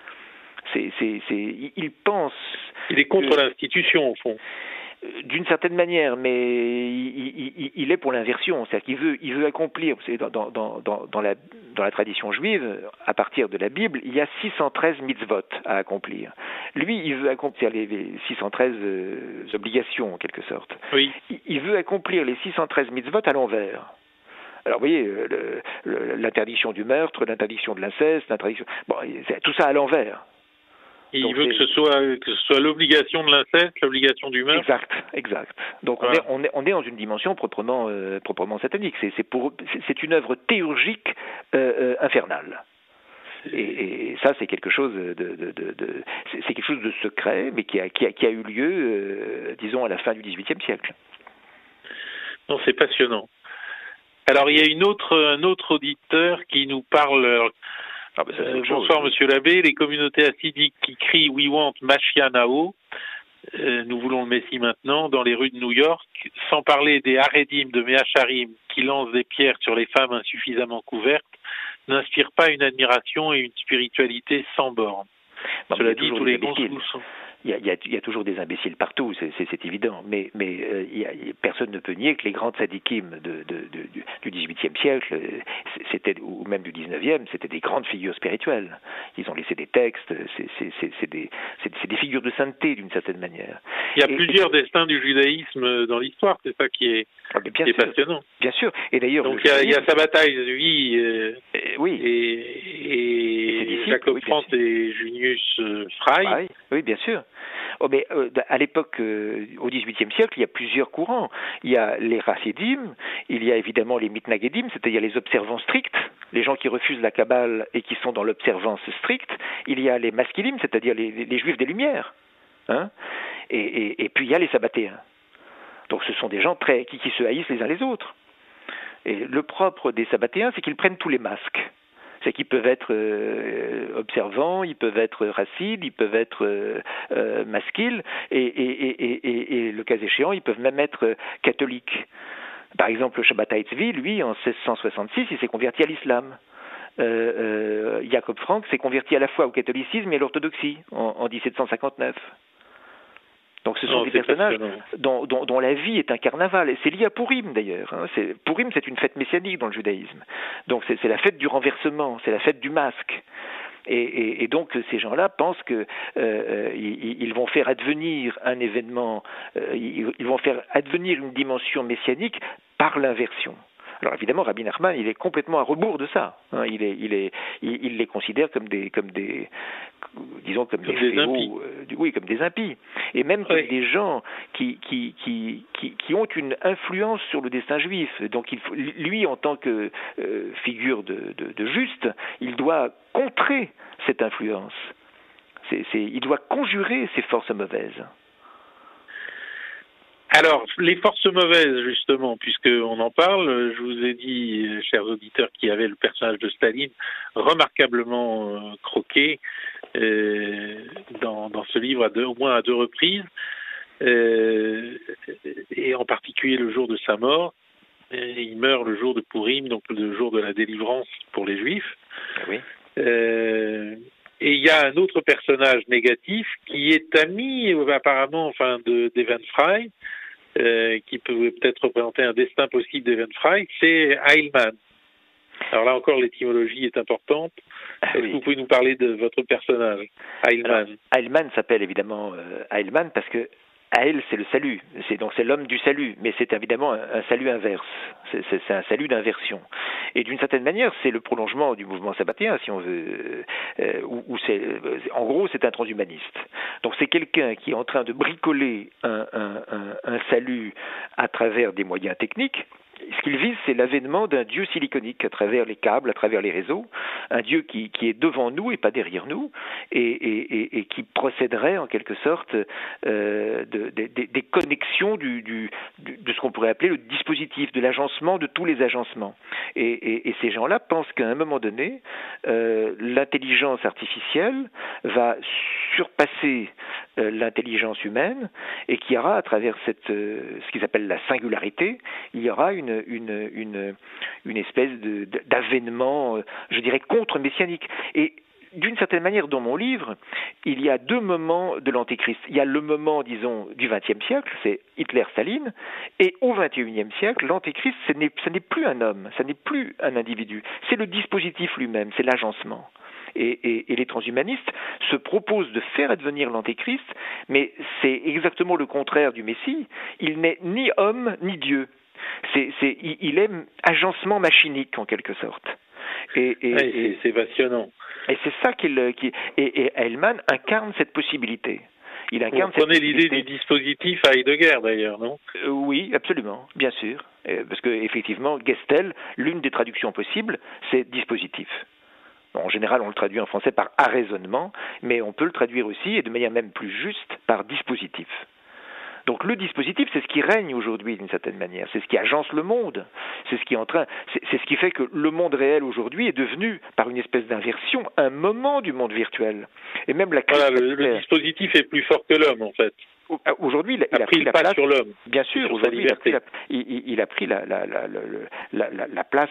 Il pense. Il est contre l'institution au fond. D'une certaine manière, mais il est pour l'inversion, c'est-à-dire qu'il veut accomplir, dans la tradition juive, à partir de la Bible, il y a 613 mitzvot à accomplir. Lui, il veut accomplir les 613 obligations, en quelque sorte. Oui. Il veut accomplir les 613 mitzvot à l'envers. Alors, vous voyez, l'interdiction du meurtre, l'interdiction de l'inceste, tout ça à l'envers. Il veut que ce soit l'obligation de l'inceste, l'obligation du meurtre. Exact. Donc voilà. on est dans une dimension proprement satanique. C'est une œuvre théurgique infernale. Et ça, c'est quelque chose c'est quelque chose de secret, mais qui a eu lieu, disons, à la fin du XVIIIe siècle. Non, c'est passionnant. Alors, il y a un autre auditeur qui nous parle. Bonsoir Monsieur l'abbé, les communautés hassidiques qui crient We want Mashiach now, nous voulons le Messie maintenant, dans les rues de New York, sans parler des Haredim de Meacharim qui lancent des pierres sur les femmes insuffisamment couvertes, n'inspirent pas une admiration et une spiritualité sans borne. Cela dit, tous les bons sont... Il y a toujours des imbéciles partout, c'est évident, mais personne ne peut nier que les grands tzadikim du XVIIIe siècle, ou même du XIXe, c'était des grandes figures spirituelles. Ils ont laissé des textes, c'est des figures de sainteté d'une certaine manière. Il y a plusieurs destins du judaïsme dans l'histoire, c'est ça qui est passionnant. Bien sûr. Et d'ailleurs, donc il y a sa bataille, lui, oui, et Jacob Franck et Junius Frey. Oui, bien sûr. Mais à l'époque, au XVIIIe siècle, il y a plusieurs courants. Il y a les Rassidim, il y a évidemment les Mitnagedim, c'est-à-dire les observants stricts, les gens qui refusent la Kabbale et qui sont dans l'observance stricte. Il y a les Maskilim, c'est-à-dire les Juifs des Lumières. Hein, et puis il y a les Sabbatéens. Donc ce sont des gens qui se haïssent les uns les autres. Et le propre des Sabbatéens, c'est qu'ils prennent tous les masques. C'est qu'ils peuvent être observants, ils peuvent être racides, ils peuvent être maskiles, et le cas échéant, ils peuvent même être catholiques. Par exemple, le Shabbatai Tzvi, lui, en 1666, il s'est converti à l'islam. Jacob Frank s'est converti à la fois au catholicisme et à l'orthodoxie en 1759. Donc ce sont des personnages dont la vie est un carnaval. Et c'est lié à Purim d'ailleurs. Hein. Purim, c'est une fête messianique dans le judaïsme. Donc c'est la fête du renversement, c'est la fête du masque. Et donc ces gens-là pensent que ils vont faire advenir un événement, ils vont faire advenir une dimension messianique par l'inversion. Alors évidemment, Rabbi Nachman, il est complètement à rebours de ça. Hein. Il les considère comme des disons comme des fléaux, comme des impies, et même comme des gens qui ont une influence sur le destin juif. Donc lui, en tant que figure de juste, il doit contrer cette influence. Il doit conjurer ces forces mauvaises. Alors, les forces mauvaises, justement, puisqu'on en parle, je vous ai dit, chers auditeurs, qu'il y avait le personnage de Staline remarquablement croqué dans ce livre au moins à 2 reprises, et en particulier le jour de sa mort. Il meurt le jour de Purim, donc le jour de la délivrance pour les Juifs. Oui. Et il y a un autre personnage négatif qui est ami, apparemment, d'Evan Fry, qui peut peut-être représenter un destin possible d'Evan Fry, c'est Heilman. Alors là encore, l'étymologie est importante. Est-ce que vous pouvez nous parler de votre personnage, Heilman? Heilman s'appelle évidemment Heilman parce que Heil, c'est le salut, c'est l'homme du salut, mais c'est évidemment un salut inverse, c'est un salut d'inversion. Et d'une certaine manière, c'est le prolongement du mouvement sabbatéen, si on veut, en gros, c'est un transhumaniste. Donc c'est quelqu'un qui est en train de bricoler un salut à travers des moyens techniques. Ce qu'il vise, c'est l'avènement d'un Dieu siliconique à travers les câbles, à travers les réseaux, un Dieu qui est devant nous et pas derrière nous, et qui procéderait en quelque sorte des connexions de ce qu'on pourrait appeler le dispositif, de l'agencement de tous les agencements. Et ces gens-là pensent qu'à un moment donné, l'intelligence artificielle va surpasser l'intelligence humaine, et qu'il y aura à travers ce qu'ils appellent la singularité, il y aura une espèce d'avènement, je dirais, contre-messianique. Et d'une certaine manière, dans mon livre, il y a 2 moments de l'Antéchrist. Il y a le moment, disons, du XXe siècle, c'est Hitler-Staline, et au XXIe siècle, l'Antéchrist, ce n'est plus un homme, ce n'est plus un individu, c'est le dispositif lui-même, c'est l'agencement. Et les transhumanistes se proposent de faire advenir l'Antéchrist, mais c'est exactement le contraire du Messie. Il n'est ni homme ni Dieu. Il est agencement machinique en quelque sorte. C'est passionnant. Et c'est ça et Heilman incarne cette possibilité. Vous prenez l'idée du dispositif à Heidegger d'ailleurs, non? Oui, absolument, bien sûr. Parce que effectivement, Gestel, l'une des traductions possibles, c'est dispositif. En général, on le traduit en français par arraisonnement, mais on peut le traduire aussi, et de manière même plus juste, par dispositif. Donc le dispositif, c'est ce qui règne aujourd'hui d'une certaine manière, c'est ce qui agence le monde, c'est ce qui fait que le monde réel aujourd'hui est devenu, par une espèce d'inversion, un moment du monde virtuel. Et même le dispositif est plus fort que l'homme en fait. Aujourd'hui, il a pris la place sur l'homme. Bien sûr, aujourd'hui, il a pris la place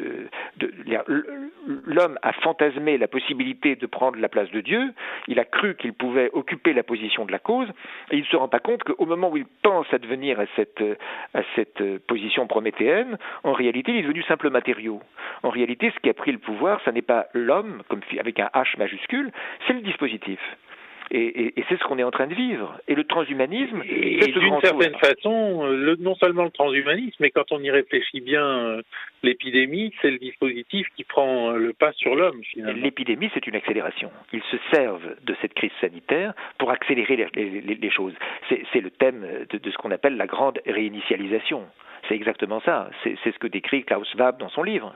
l'homme a fantasmé la possibilité de prendre la place de Dieu. Il a cru qu'il pouvait occuper la position de la cause, et il ne se rend pas compte qu'au moment où il pense advenir à cette position prométhéenne, en réalité, il est devenu simple matériau. En réalité, ce qui a pris le pouvoir, ça n'est pas l'homme, avec un H majuscule, c'est le dispositif. Et c'est ce qu'on est en train de vivre. Et le transhumanisme, et c'est ce d'une grand certaine saut. façon, non seulement le transhumanisme, mais quand on y réfléchit bien, l'épidémie, c'est le dispositif qui prend le pas sur l'homme, finalement. L'épidémie, c'est une accélération. Ils se servent de cette crise sanitaire pour accélérer les choses. C'est le thème de ce qu'on appelle la grande réinitialisation. C'est exactement ça. C'est ce que décrit Klaus Schwab dans son livre.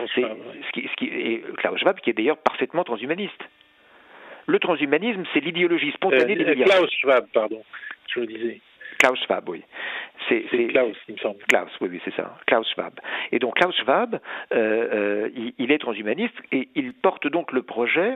Klaus Schwab, qui est d'ailleurs parfaitement transhumaniste. Le transhumanisme, c'est l'idéologie spontanée des milliardaires. Klaus Schwab, pardon, je le disais. Klaus Schwab, oui. C'est Klaus, il me semble. Klaus, oui, c'est ça. Klaus Schwab. Et donc Klaus Schwab, il est transhumaniste et il porte donc le projet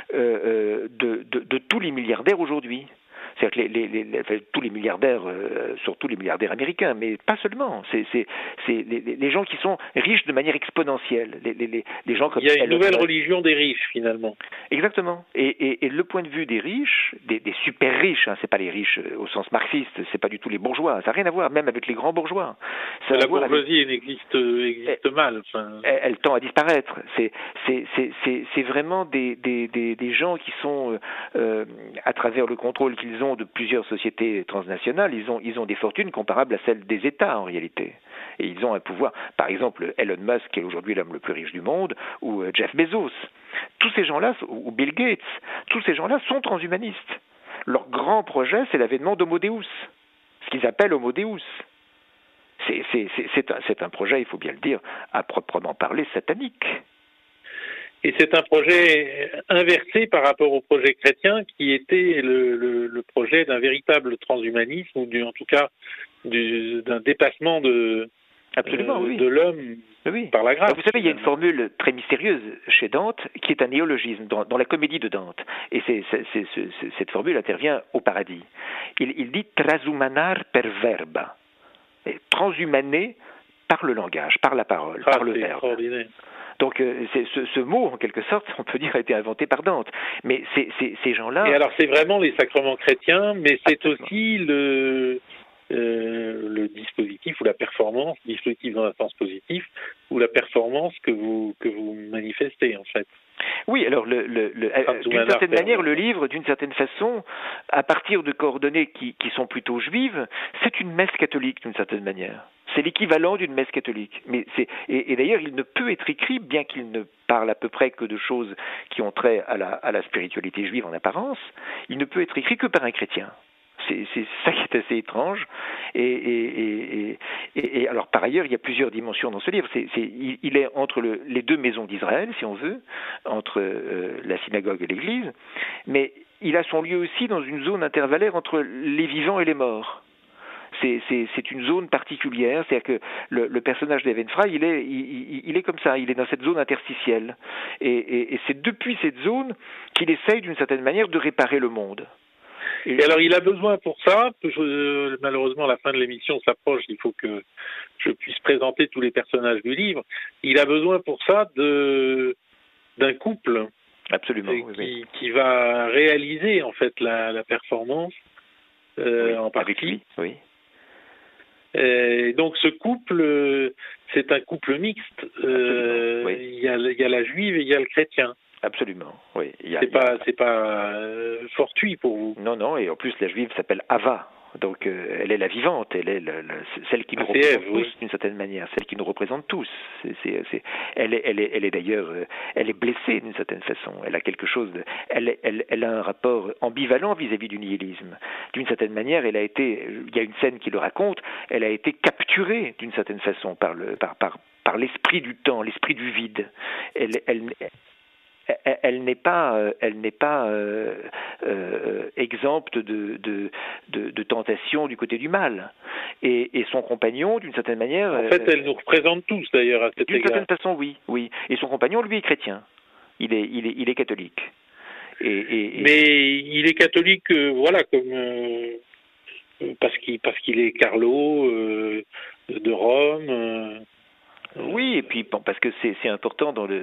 de tous les milliardaires aujourd'hui. C'est-à-dire que tous les milliardaires, surtout les milliardaires américains, mais pas seulement. C'est les gens qui sont riches de manière exponentielle. Les gens comme il y a une nouvelle religion des riches, finalement. Exactement. Et le point de vue des riches, des super riches, hein, c'est pas les riches au sens marxiste, c'est pas du tout les bourgeois, ça n'a rien à voir, même avec les grands bourgeois. La bourgeoisie existe mal. Enfin... Elle tend à disparaître. C'est vraiment des gens qui sont, à travers le contrôle qu'ils ont de plusieurs sociétés transnationales, ils ont des fortunes comparables à celles des États en réalité. Et ils ont un pouvoir. Par exemple, Elon Musk, qui est aujourd'hui l'homme le plus riche du monde, ou Jeff Bezos. Tous ces gens-là, ou Bill Gates, tous ces gens-là sont transhumanistes. Leur grand projet, c'est l'avènement d'Homo Deus, ce qu'ils appellent Homo Deus. C'est un projet, il faut bien le dire, à proprement parler ditanique. Et c'est un projet inversé par rapport au projet chrétien qui était le projet d'un véritable transhumanisme, ou en tout cas d'un dépassement de l'homme par la grâce. Alors vous savez, il y a une formule très mystérieuse chez Dante qui est un néologisme dans la comédie de Dante. Et cette formule intervient au paradis. Il dit « transhumanar per verba ». Transhumané par le langage, par la parole, par le verbe. Extraordinaire. Donc ce mot, en quelque sorte, on peut dire, a été inventé par Dante. Mais ces gens-là... Et alors c'est vraiment les sacrements chrétiens, mais c'est aussi le dispositif ou la performance, dispositif dans un sens positif, ou la performance que vous manifestez en fait. Oui, alors d'une certaine manière, le livre, d'une certaine façon, à partir de coordonnées qui sont plutôt juives, c'est une messe catholique d'une certaine manière. C'est l'équivalent d'une messe catholique. Et d'ailleurs, il ne peut être écrit, bien qu'il ne parle à peu près que de choses qui ont trait à la spiritualité juive en apparence, il ne peut être écrit que par un chrétien. C'est ça qui est assez étrange. Et alors, par ailleurs, il y a plusieurs dimensions dans ce livre. Il est entre les deux maisons d'Israël, si on veut, entre la synagogue et l'église, mais il a son lieu aussi dans une zone intervallaire entre les vivants et les morts. C'est une zone particulière, c'est-à-dire que le personnage d'Even Frey, il est comme ça, il est dans cette zone interstitielle. Et c'est depuis cette zone qu'il essaye d'une certaine manière de réparer le monde. Et alors, il a besoin pour ça, malheureusement la fin de l'émission s'approche, il faut que je puisse présenter tous les personnages du livre, il a besoin pour ça d'un couple. Absolument, qui va réaliser en fait la performance en partie. Avec lui, oui. Et donc ce couple, c'est un couple mixte. Oui. Il y a la juive et il y a le chrétien. Absolument, oui. C'est pas fortuit pour vous. Non, et en plus la juive s'appelle Hava, donc elle est la vivante, elle est celle qui nous représente tous d'une certaine manière, celle qui nous représente tous. Elle est d'ailleurs, elle est blessée d'une certaine façon. Elle a quelque chose elle a un rapport ambivalent vis-à-vis du nihilisme. D'une certaine manière, il y a une scène qui le raconte, elle a été capturée d'une certaine façon par l'esprit du temps, l'esprit du vide. Elle n'est pas exempte de tentation du côté du mal. Et son compagnon, d'une certaine manière... En fait, elle nous représente tous, d'ailleurs, à cet égard. D'une certaine façon, oui. Et son compagnon, lui, est chrétien. Il est catholique. Mais il est catholique, comme... parce qu'il est Carlo de Rome... Oui, et puis parce que c'est important dans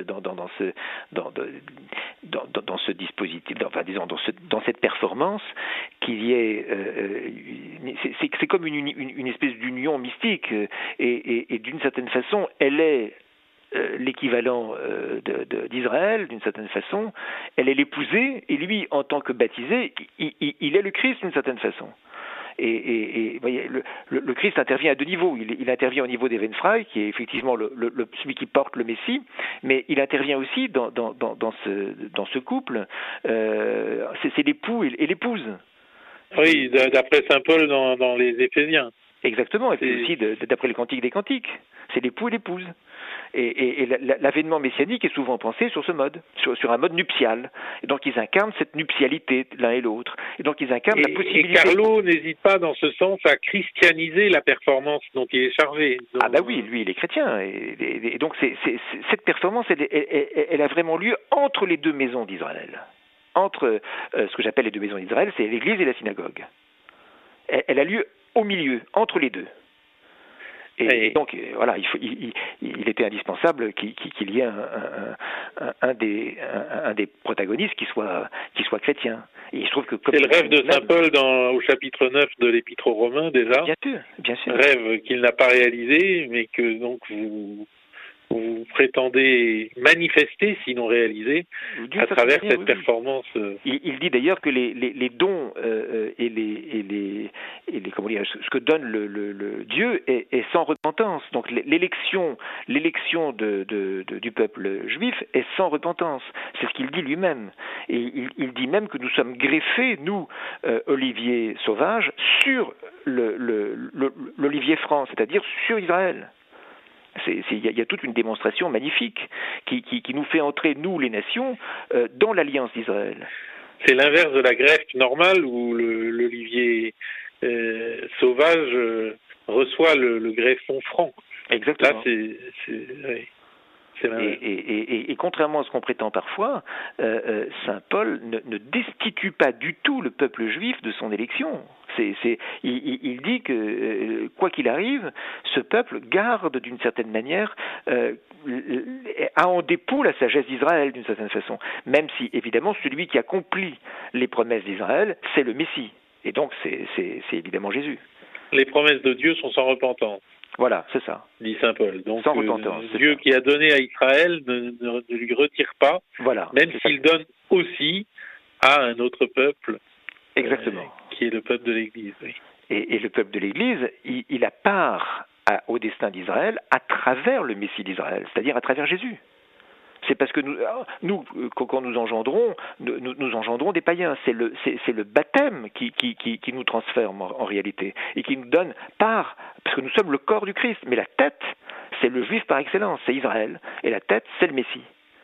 ce dispositif, enfin disons dans cette performance qu'il y ait c'est comme une espèce d'union mystique et d'une certaine façon elle est l'équivalent d'Israël, d'une certaine façon. Elle est l'épousée, et lui, en tant que baptisé, il est le Christ d'une certaine façon. Et voyez, le Christ intervient à deux niveaux. Il intervient au niveau des Venfrei, qui est effectivement celui qui porte le Messie, mais il intervient aussi dans ce couple. C'est l'époux et l'épouse. Oui, d'après saint Paul dans les Éphésiens. Exactement, et puis aussi d'après le Cantique des Cantiques. C'est l'époux et l'épouse. Et l'avènement messianique est souvent pensé sur ce mode, sur un mode nuptial. Et donc ils incarnent cette nuptialité l'un et l'autre. Et donc ils incarnent la possibilité. Et Carlo n'hésite pas dans ce sens à christianiser la performance dont il est chargé. Donc... Ah bah oui, lui il est chrétien. Et donc cette performance, elle a vraiment lieu entre les deux maisons d'Israël. Entre ce que j'appelle les deux maisons d'Israël, c'est l'église et la synagogue. Elle a lieu au milieu, entre les deux. Et donc, voilà, il était indispensable qu'il y ait un des protagonistes qui soit chrétien. Et il se trouve que c'est le rêve de saint Paul au chapitre 9 de l'Épître aux Romains, déjà. Bien sûr. Rêve qu'il n'a pas réalisé, mais que donc vous prétendez manifester, sinon réaliser, à travers cette performance. Il dit d'ailleurs que les dons et les comment dire, ce que donne le Dieu est sans repentance. Donc l'élection du peuple juif est sans repentance. C'est ce qu'il dit lui-même. Et il dit même que nous sommes greffés, nous, olivier sauvage, sur l'olivier franc, c'est-à-dire sur Israël. Il y a toute une démonstration magnifique qui nous fait entrer, nous, les nations, dans l'alliance d'Israël. C'est l'inverse de la greffe normale où l'olivier sauvage reçoit le greffon franc. Exactement. Là, et contrairement à ce qu'on prétend parfois, saint Paul ne destitue pas du tout le peuple juif de son élection. Il dit que, quoi qu'il arrive, ce peuple garde d'une certaine manière, a en dépôt la sagesse d'Israël d'une certaine façon, même si évidemment celui qui accomplit les promesses d'Israël, c'est le Messie. Et donc c'est évidemment Jésus. Les promesses de Dieu sont sans repentance. Voilà, c'est ça. Dit saint Paul. Donc sans repentance, Dieu qui a donné à Israël ne lui retire pas, voilà, même s'il donne aussi à un autre peuple. Exactement. Qui est le peuple de l'Église. Oui. Et le peuple de l'Église, il a part au destin d'Israël à travers le Messie d'Israël, c'est-à-dire à travers Jésus. C'est parce que nous quand nous engendrons des païens. C'est le baptême qui nous transforme en réalité et qui nous donne part, parce que nous sommes le corps du Christ. Mais la tête, c'est le juif par excellence, c'est Israël. Et la tête, c'est le Messie.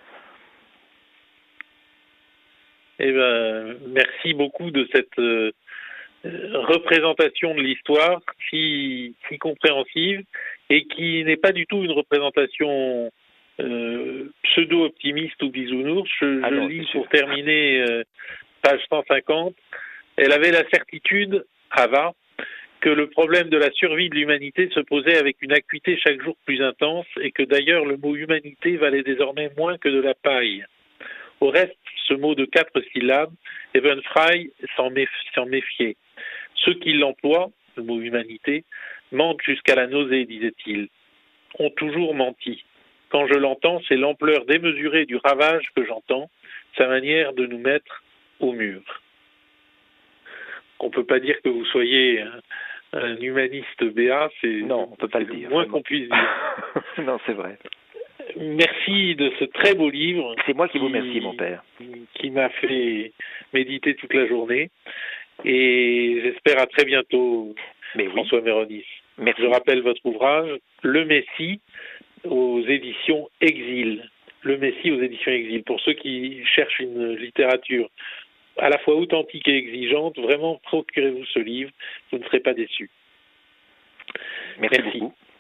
Eh ben, merci beaucoup de cette représentation de l'histoire si compréhensive et qui n'est pas du tout une représentation pseudo-optimiste ou bisounours. Je lis pour terminer page 150. Elle avait la certitude, Ava, que le problème de la survie de l'humanité se posait avec une acuité chaque jour plus intense et que d'ailleurs le mot humanité valait désormais moins que de la paille. Au reste, ce mot de 4 syllabes, Evenfrei s'en méfiait. Ceux qui l'emploient, le mot humanité, mentent jusqu'à la nausée, disait-il, ont toujours menti. Quand je l'entends, c'est l'ampleur démesurée du ravage que j'entends, sa manière de nous mettre au mur. On ne peut pas dire que vous soyez un humaniste béat, non, on peut pas le dire, moins qu'on puisse dire. Non, c'est vrai. Merci de ce très beau livre. C'est moi qui vous remercie, mon père. Qui m'a fait méditer toute la journée. Et j'espère à très bientôt, François Méronis. Merci. Je rappelle votre ouvrage, Le Messie, aux éditions Exil. Le Messie aux éditions Exil. Pour ceux qui cherchent une littérature à la fois authentique et exigeante, vraiment procurez-vous ce livre, vous ne serez pas déçus. Merci beaucoup.